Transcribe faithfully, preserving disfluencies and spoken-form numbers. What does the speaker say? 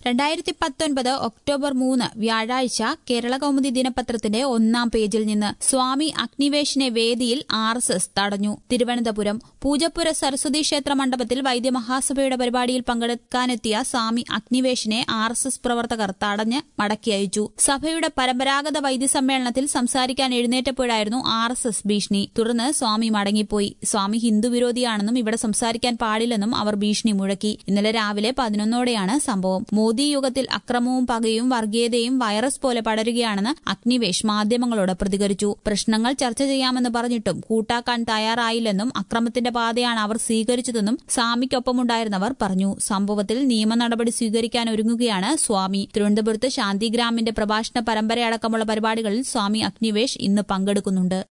രണ്ടായിരത്തി പത്തൊൻപത് ഒക്ടോബർ മൂന്ന് വ്യാഴാഴ്ച കേരളകൗമുദി ദിനപത്രത്തിന്റെ ഒന്നാം പേജിൽ നിന്ന് സ്വാമി അഗ്നിവേശിനെ വേദിയിൽ ആർ എസ് എസ് തടഞ്ഞു. തിരുവനന്തപുരം പൂജപ്പുര സരസ്വതി ക്ഷേത്ര മണ്ഡപത്തിൽ വൈദ്യമഹാസഭയുടെ പരിപാടിയിൽ പങ്കെടുക്കാനെത്തിയ സ്വാമി അഗ്നിവേശിനെ ആർ എസ് എസ് പ്രവർത്തകർ തടഞ്ഞ് മടക്കി അയച്ചു. സഭയുടെ പരമ്പരാഗത വൈദ്യസമ്മേളനത്തിൽ സംസാരിക്കാൻ എഴുന്നേറ്റപ്പോഴായിരുന്നു ആർ എസ് എസ് ഭീഷണി. തുടർന്ന് സ്വാമി മടങ്ങിപ്പോയി. സ്വാമി ഹിന്ദുവിരോധിയാണെന്നും ഇവിടെ സംസാരിക്കാൻ പാടില്ലെന്നും അവർ ഭീഷണി മുഴക്കി. ഇന്നലെ രാവിലെ പതിനൊന്നോടെയാണ് സംഭവം. മോദി യുഗത്തിൽ അക്രമവും പകയും വർഗീയതയും വൈറസ് പോലെ പടരുകയാണെന്ന് അഗ്നിവേശ് മാധ്യമങ്ങളോട് പ്രതികരിച്ചു. പ്രശ്നങ്ങൾ ചർച്ച ചെയ്യാമെന്ന് പറഞ്ഞിട്ടും കൂട്ടാക്കാൻ തയ്യാറായില്ലെന്നും അക്രമത്തിന്റെ പാതയാണ് അവർ സ്വീകരിച്ചതെന്നും സ്വാമിക്കൊപ്പമുണ്ടായിരുന്നവർ പറഞ്ഞു. സംഭവത്തിൽ നിയമ നടപടി സ്വീകരിക്കാൻ ഒരുങ്ങുകയാണ് സ്വാമി. തിരുവനന്തപുരത്ത് ശാന്തിഗ്രാമിന്റെ പ്രഭാഷണ പരമ്പരയടക്കമുള്ള പരിപാടികളിൽ സ്വാമി അഗ്നിവേശ് ഇന്ന് പങ്കെടുക്കുന്നുണ്ട്.